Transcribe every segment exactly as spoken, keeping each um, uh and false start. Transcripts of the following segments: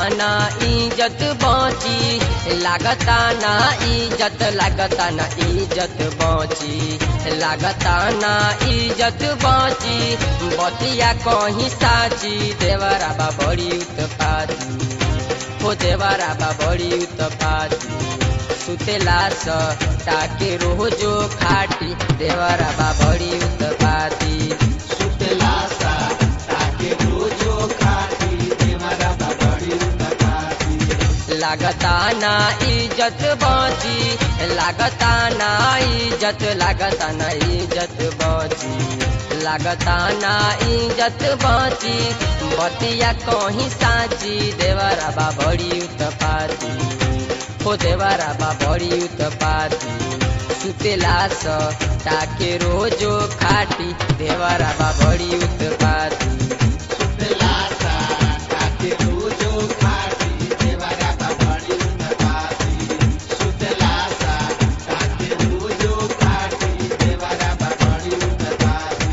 ना इज्जत बची लागता ना इज्जत लागता ना इज्जत बची लागता ना इज्जत बची बतिया कहीं साची देवरा बा बड़ी उत्पाती हो देवरा बा बड़ी उत्पाती सुतेला स ताके रोजो खाटी देवरा बा बड़ी उत्पाती सुतेला सा ताके रोजो खाटी देवरा बा बड़ी उत्पाती लागता ना इज्जत बची लागता ना इज्जत लागता ना इज्जत बची लागता ना इज्जत बची बतिया कहीं साची देवरा बा बड़ी उत्पाती हो देवरा बा बड़ी उत्पाती सुतेला स ताके रोजो खाटी देवरा बा बड़ी उत्पाती सुतेला सा ताके रोजो खाटी देवरा बा बड़ी उत्पाती सुतेला सा ताके रोजो खाटी देवरा बा बड़ी उत्पाती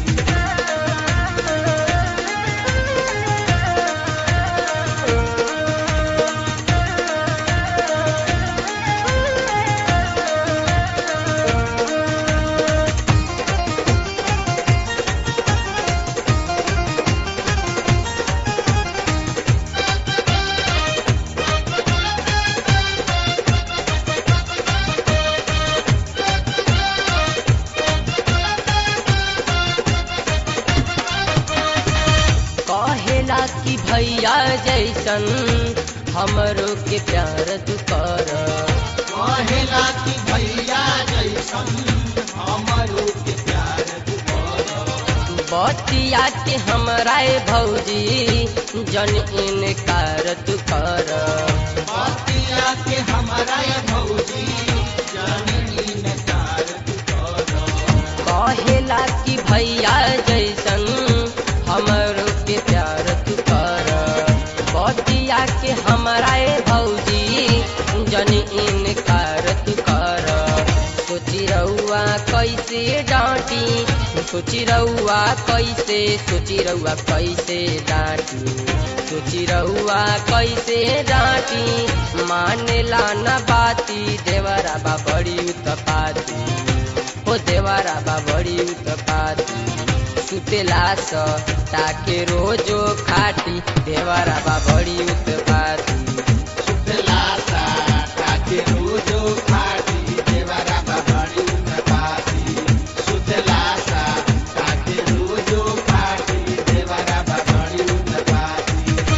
कहेला कि भैया जैसन हमरो के प्यार तू कर कहेला कि भैया जैसन हमरो के प्यार तू कर बतिया के हमरा भौजी जन इनकार तू कर बतिया के हमरा भौजी जननी ने कार तू कर कहेला कि भैया जैसन हमरो के प्यार तू कर बतिया के हमरा भौजी जन इनकार तू कर सोची रउआ कैसे डांटी सोची रउआ कैसे सोची रउआ कैसे डांटी सोची रउआ कैसे डांटी मानेला न बाती देवरा बा बड़ी उत्पाती हो देवरा बा बड़ी उत्पाती सुतेला स ताके रोजो खाटी देवरा बा बड़ी उत्पाती सुतेला सा ताके रोजो खाटी देवरा बा बड़ी उत्पाती सुतेला सा ताके रोजो खाटी देवरा बा बड़ी उत्पाती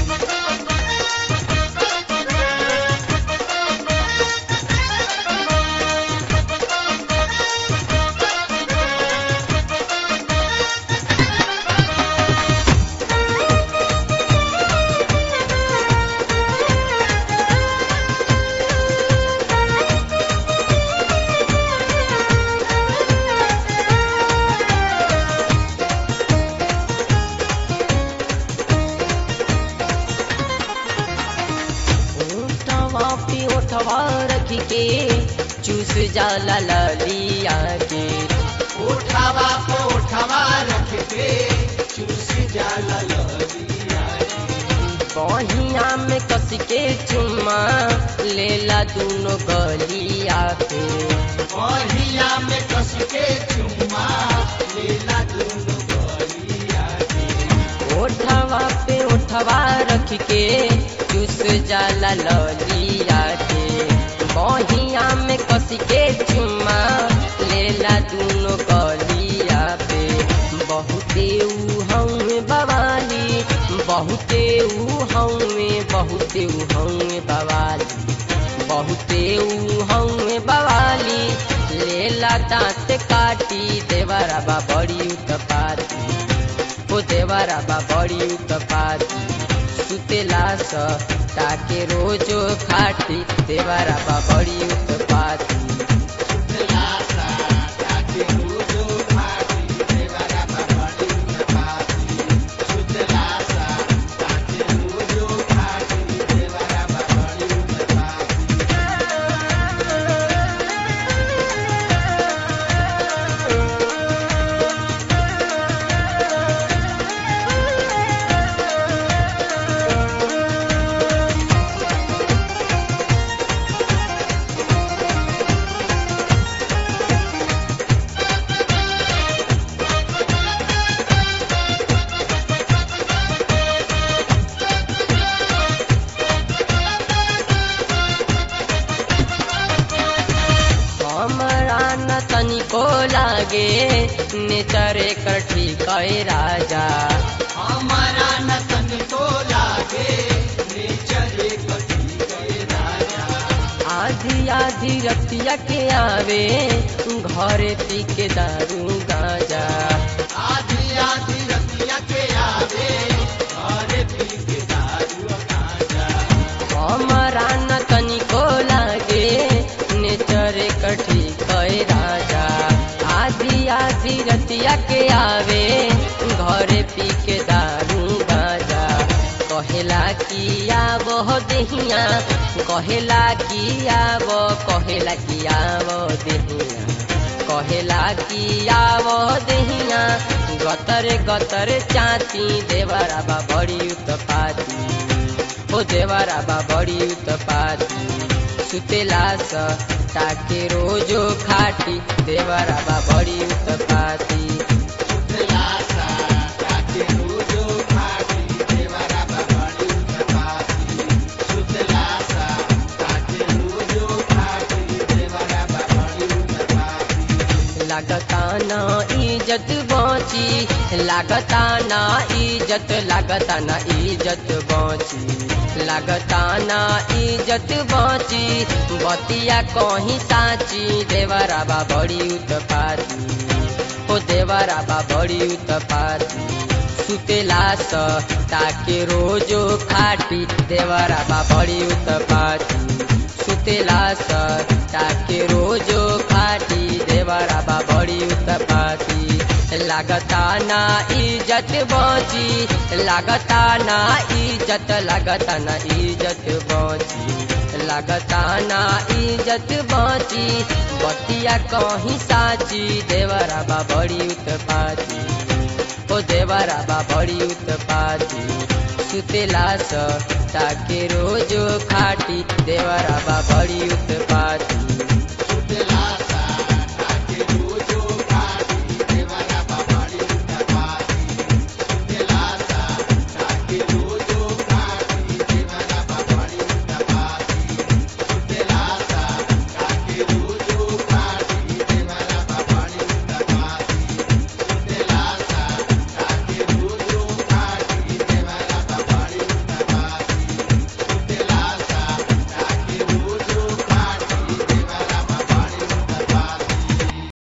उठवा पे उठवा रख के चूस जाला ललिया के उठावा पे उठावा रख के चूस जाला ललिया बहिया में कस के चुम्मा लेला दूनो गलिया पे बहिया में कस के चुम्मा लेला दूनो गलिया उठवा पे उठवा रख के चूस जाला ललिया के बहिया में कस के चुम्मा लेला दूनो गलिया पे बहुते ऊ हमें बवाली बहुते ऊ हमें बहुते ऊ हमें बवाली बहुते ऊ हमें बवाली लेला दांत काटी देवरा बा बड़ी उत्पाती हो देवरा बा बड़ी उत्पाती सुतेला स ताके रोजो खाटी देवरा बा बड़ी उत्पाती सुतेला सा ताके रोजो खाटी देवरा बा बड़ी उत्पाती सुतेला सा ताके रोजो खाटी देवरा बा बड़ी उत्पाती लागे नेचरे कठी कहे राजा हमारा न तनिको लागे नेचरे कटी गए राजा। आधी आधी रतिया के आवे घरे पी के दारू गाजा आधी आधी रतिया के आवे घरे पी के दारू गांजा। हमारा न तनिको लागे नेचरे कठी कहे राजा आधी आधी रतिया के आवे घरे पी के दारू गाजा कहेला कि आवो देहिया कहेला कि आवो कहेला कि आवो देहिया कहेला कि आवो देहिया गतर गतर चाची देवराबा बड़ी उत्पाती हो देवराबा बड़ी उत्पाती सुतेला स ताके रोजो खाटी देवराबा बड़ी उत्पाती सुतला सा ताके रोजो खाटी देवराबा बड़ी उत्पाती। सुतला सा ताके रोजो खाटी देवराबा बड़ी उत्पाती। लागता ना इज्जत बची लागता ना इज्जत लागता ना इज्जत बची लागता ना इज्जत बची बतिया कहीं साची देवराबा बड़ी उत्पाती हो देवराबा बड़ी उत्पाती सुतेला स ताके रोजो खाटी देवराबा बड़ी उत्पाती सुतेला स ताके रोजो खाटी देवराबा बड़ी उत्पाती लागता ना इज्जत बची लागता ना इज्जत लागता ना इज्जत बची लागता ना इज्जत बची बतिया कहीं साची देवराबा बड़ी उत्पाती ओ देवराबा बड़ी उत्पाती सुतेला स ताके रोजो खाटी देवराबा बड़ी उत्पाती।